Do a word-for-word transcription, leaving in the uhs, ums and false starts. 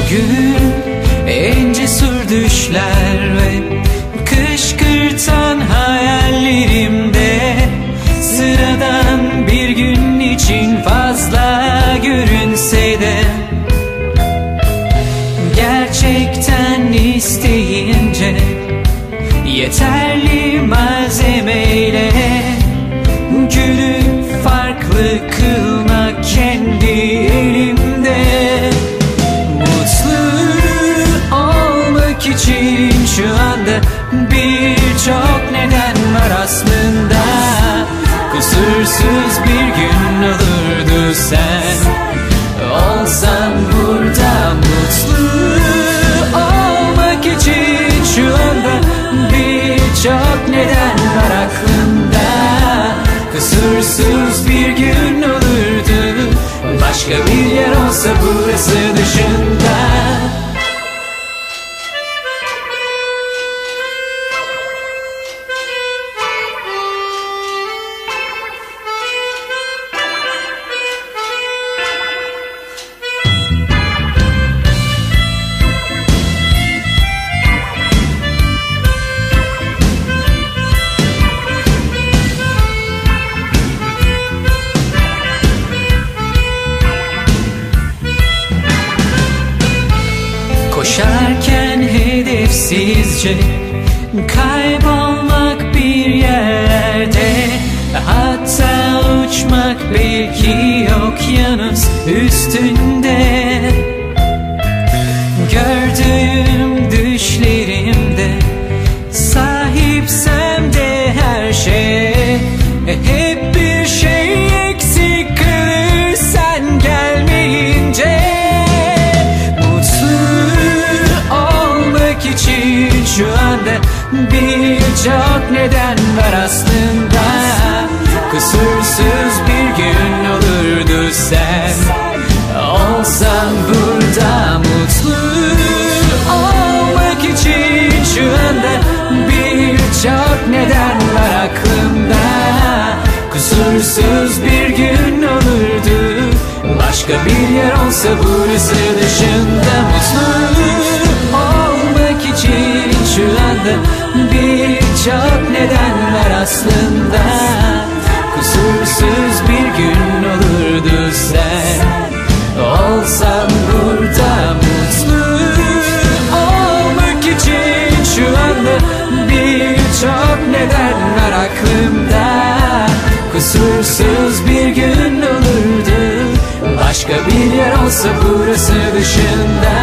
gün en cesur düşler ve kışkırtan hayallerimde, sıradan bir gün için fazla görünse de, gerçekten isteyince yeterli malzemeyle gülü farklı kılmak kendi elimde. Mutlu olmak için şu anda birçok neden var aslında. Kusursuz bir gün olurdu sen olsan burada. Mutlu olmak için şu anda birçok neden var aklımda. Kusursuz bir gün olurdu, başka bir yer olsa burası dışında. Koşarken hedefsizce kaybolmak bir yerlerde, hatta uçmak belki okyanus üstünde. Gördüğüm düşlerimde sahipsem de her şeye, hep bir şey eksik kalır sen gelmeyince. için şu anda birçok neden var aslında. Kusursuz bir gün olurdu sen olsan burada. Mutlu olmak için şu anda birçok neden var aklımda. Kusursuz bir gün olurdu, başka bir yer olsa burası dışında. Mutlu olmak için şu anda birçok neden var aslında. Kusursuz bir gün olurdu sen olsan burada. Mutlu olmak için şu anda birçok neden var aklımda. Kusursuz bir gün olurdu, başka bir yer olsa burası dışında.